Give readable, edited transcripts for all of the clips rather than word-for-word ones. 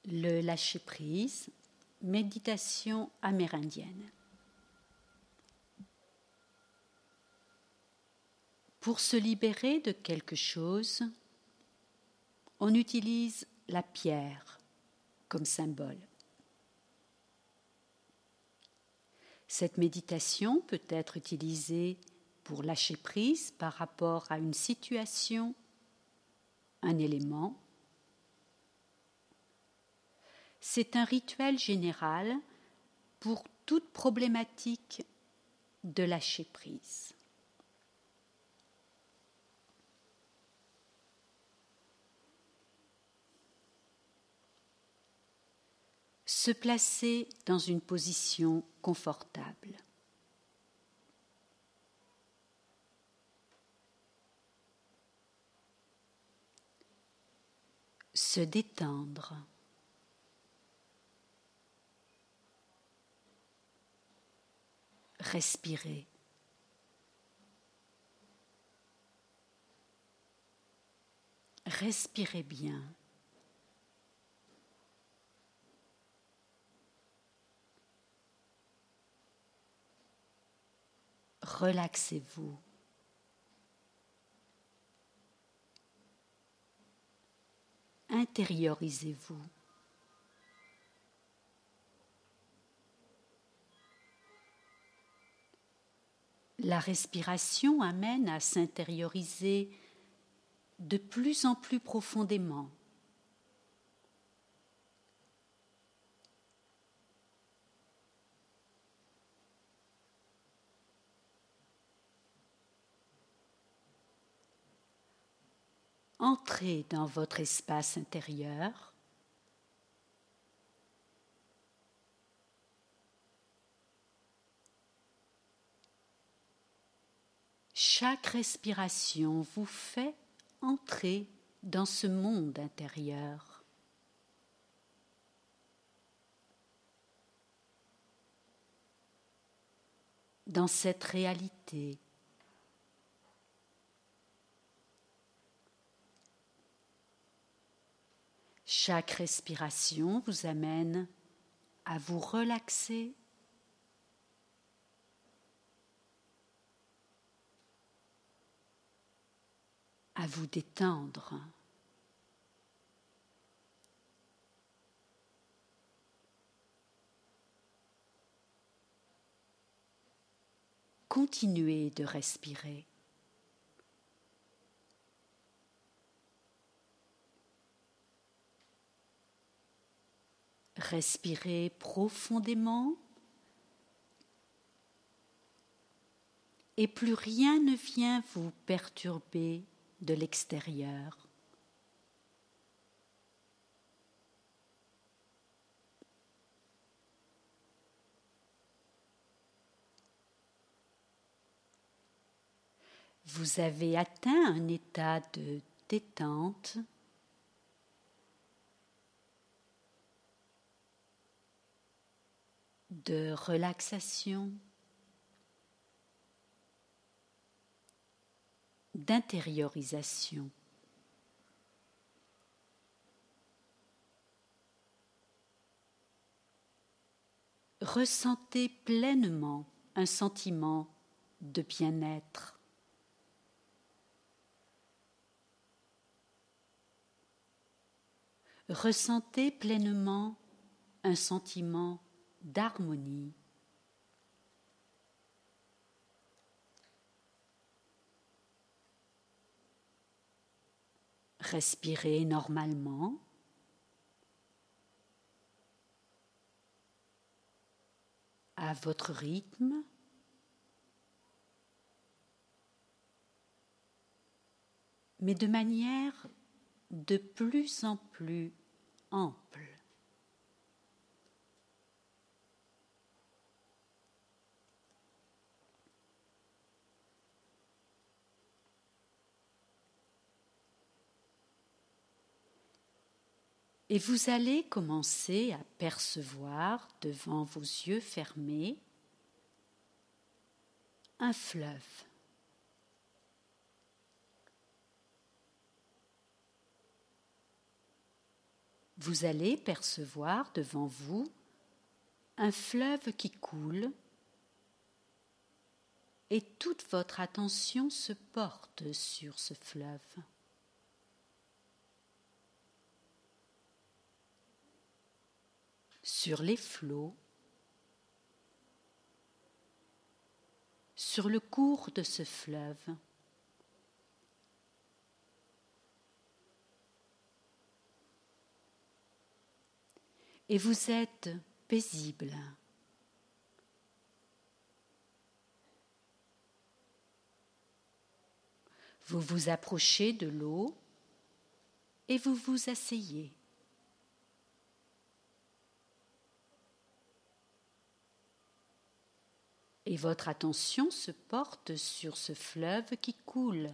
Le lâcher-prise, méditation amérindienne. Pour se libérer de quelque chose, on utilise la pierre comme symbole. Cette méditation peut être utilisée pour lâcher prise par rapport à une situation, un élément. C'est un rituel général pour toute problématique de lâcher prise. Se placer dans une position confortable. Se détendre. Respirer. Respirez bien. Relaxez-vous. Intériorisez-vous. La respiration amène à s'intérioriser de plus en plus profondément. Entrez dans votre espace intérieur. Chaque respiration vous fait entrer dans ce monde intérieur. Dans cette réalité. Chaque respiration vous amène à vous relaxer, à vous détendre. Continuez de respirer. Respirez profondément et plus rien ne vient vous perturber de l'extérieur. Vous avez atteint un état de détente, de relaxation, d'intériorisation. Ressentez pleinement un sentiment de bien-être. Ressentez pleinement un sentiment d'harmonie. Respirez normalement. À votre rythme. Mais de manière de plus en plus ample. Et vous allez commencer à percevoir devant vos yeux fermés un fleuve. vous allez percevoir devant vous un fleuve qui coule et toute votre attention se porte sur ce fleuve. Sur les flots, sur le cours de ce fleuve. Et vous êtes paisible. Vous vous approchez de l'eau et vous vous asseyez. Et votre attention se porte sur ce fleuve qui coule.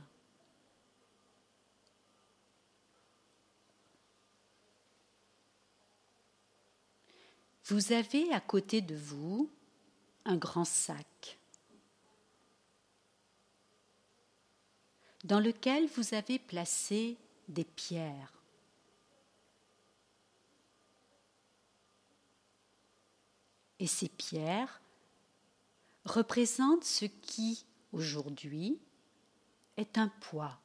Vous avez à côté de vous un grand sac dans lequel vous avez placé des pierres. Et ces pierres représentent ce qui, aujourd'hui, est un poids.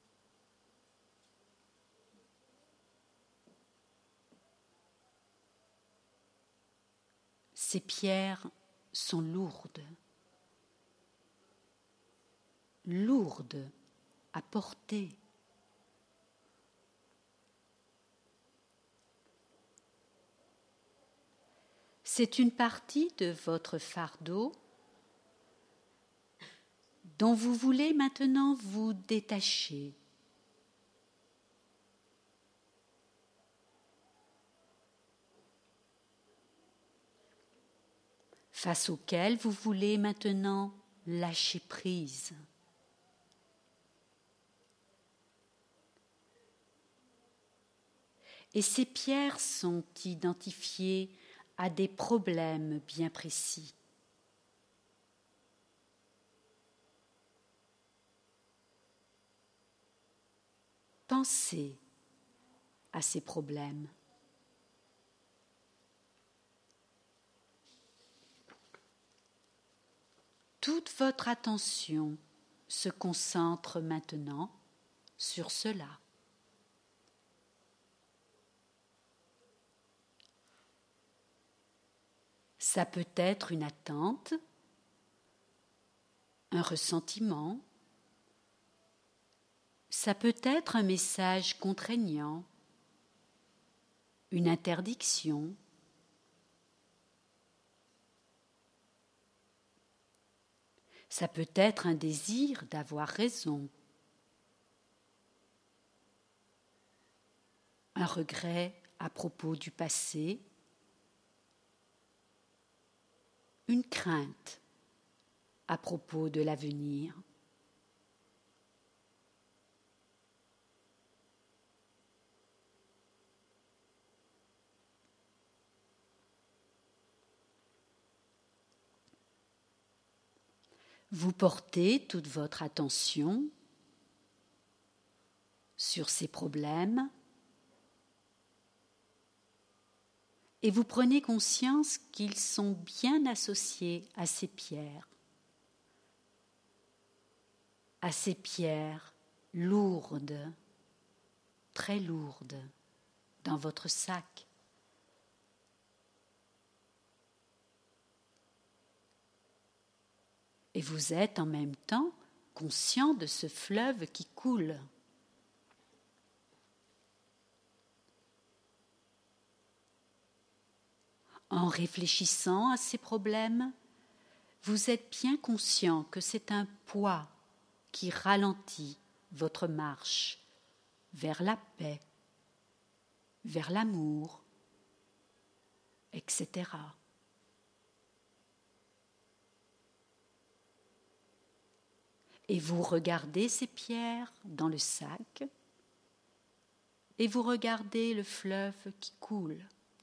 Ces pierres sont lourdes à porter. C'est une partie de votre fardeau dont vous voulez maintenant vous détacher. Face auquel vous voulez maintenant lâcher prise. Et ces pierres sont identifiées à des problèmes bien précis. Pensez à ces problèmes. Toute votre attention se concentre maintenant sur cela. Ça peut être une attente, un ressentiment, ça peut être un message contraignant, une interdiction. Ça peut être un désir d'avoir raison, un regret à propos du passé, une crainte à propos de l'avenir. Vous portez toute votre attention sur ces problèmes et vous prenez conscience qu'ils sont bien associés à ces pierres lourdes, très lourdes, dans votre sac. Et vous êtes en même temps conscient de ce fleuve qui coule. En réfléchissant à ces problèmes, vous êtes bien conscient que c'est un poids qui ralentit votre marche vers la paix, vers l'amour, etc. Et vous regardez ces pierres dans le sac et vous regardez le fleuve qui coule.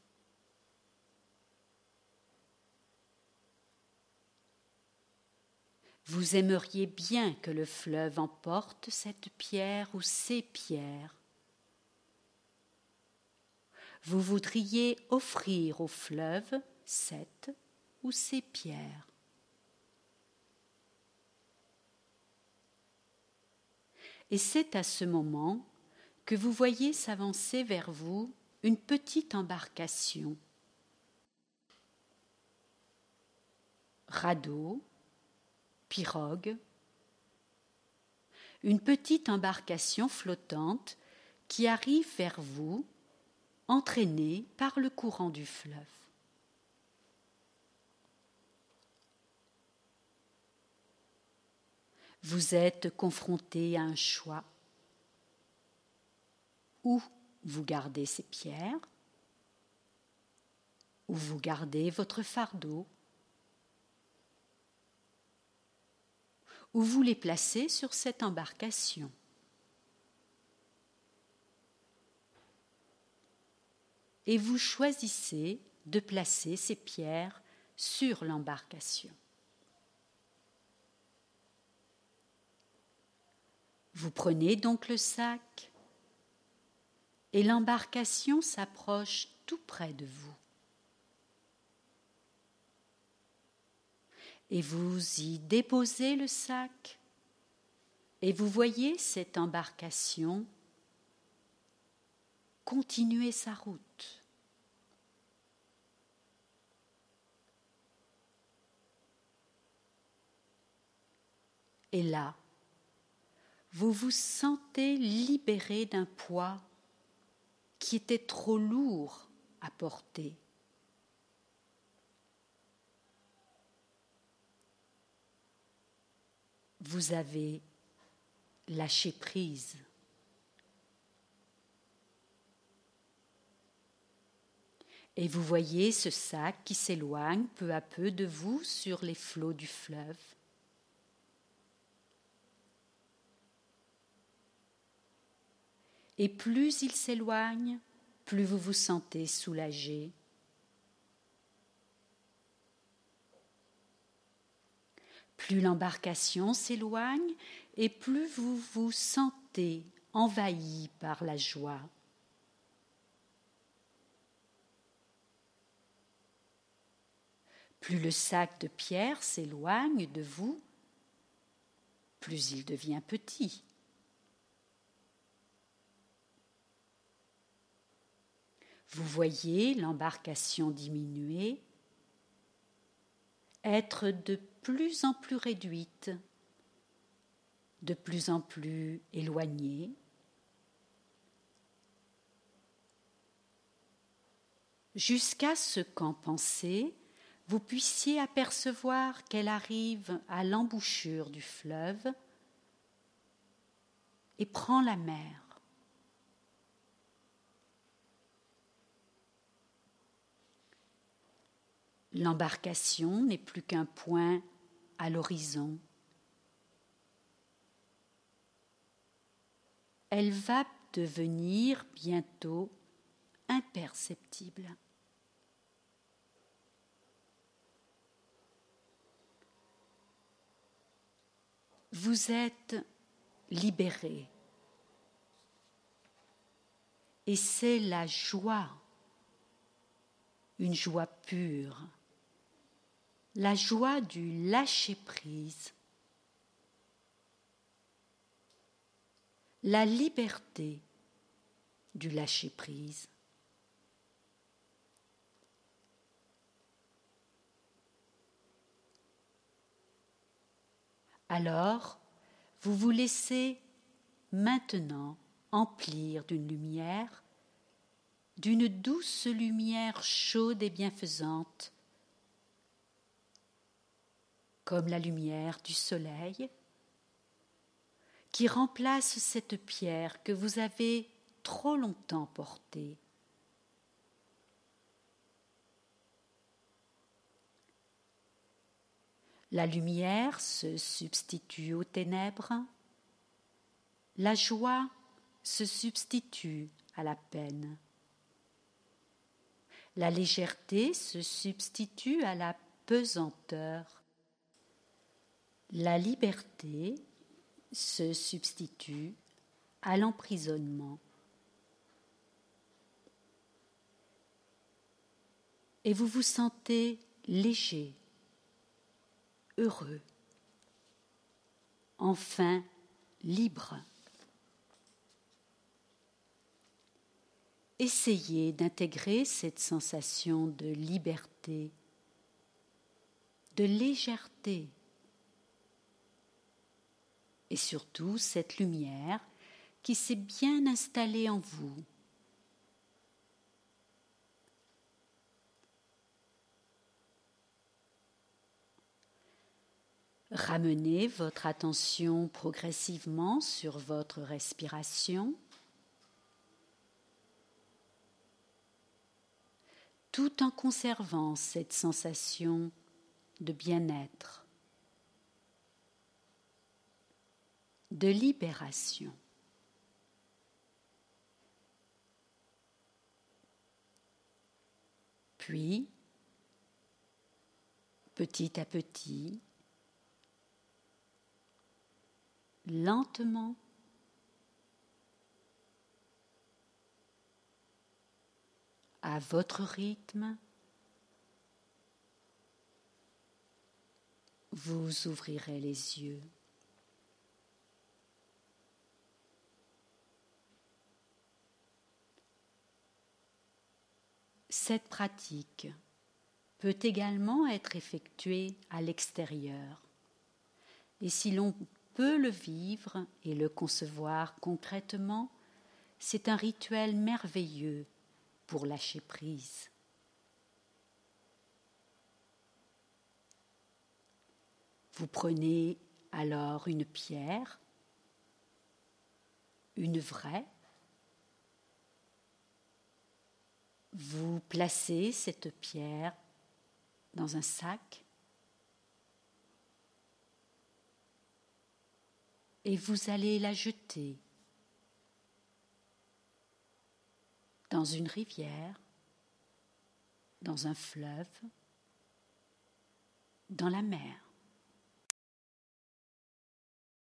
Vous aimeriez bien que le fleuve emporte cette pierre ou ces pierres. vous voudriez offrir au fleuve cette ou ces pierres. Et c'est à ce moment que vous voyez s'avancer vers vous une petite embarcation. Radeau, pirogue, une petite embarcation flottante qui arrive vers vous, entraînée par le courant du fleuve. Vous êtes confronté à un choix. Ou vous gardez ces pierres, ou vous gardez votre fardeau, ou vous les placez sur cette embarcation. Et vous choisissez de placer ces pierres sur l'embarcation. Vous prenez donc le sac et l'embarcation s'approche tout près de vous. Et vous y déposez le sac et vous voyez cette embarcation continuer sa route. Et là, vous vous sentez libéré d'un poids qui était trop lourd à porter. Vous avez lâché prise. Et vous voyez ce sac qui s'éloigne peu à peu de vous sur les flots du fleuve. Et plus il s'éloigne, plus vous vous sentez soulagé. Plus l'embarcation s'éloigne et plus vous vous sentez envahi par la joie. Plus le sac de pierre s'éloigne de vous, plus il devient petit. Vous voyez l'embarcation diminuer, être de plus en plus réduite, de plus en plus éloignée. Jusqu'à ce qu'en pensée, vous puissiez apercevoir qu'elle arrive à l'embouchure du fleuve et prend la mer. L'embarcation n'est plus qu'un point à l'horizon. Elle va devenir bientôt imperceptible. Vous êtes libéré. Et c'est la joie, une joie pure, la joie du lâcher-prise, la liberté du lâcher-prise. Alors, vous vous laissez maintenant emplir d'une lumière, d'une douce lumière chaude et bienfaisante, comme la lumière du soleil, qui remplace cette pierre que vous avez trop longtemps portée. La lumière se substitue aux ténèbres, la joie se substitue à la peine, la légèreté se substitue à la pesanteur, la liberté se substitue à l'emprisonnement. et vous vous sentez léger, heureux, enfin libre. Essayez d'intégrer cette sensation de liberté, de légèreté, et surtout cette lumière qui s'est bien installée en vous. Ramenez votre attention progressivement sur votre respiration, tout en conservant cette sensation de bien-être, de libération. Puis, petit à petit, lentement, à votre rythme, vous ouvrirez les yeux. Cette pratique peut également être effectuée à l'extérieur. Et si l'on peut le vivre et le concevoir concrètement, c'est un rituel merveilleux pour lâcher prise. Vous prenez alors une pierre, une vraie, vous placez cette pierre dans un sac et vous allez la jeter dans une rivière, dans un fleuve, dans la mer.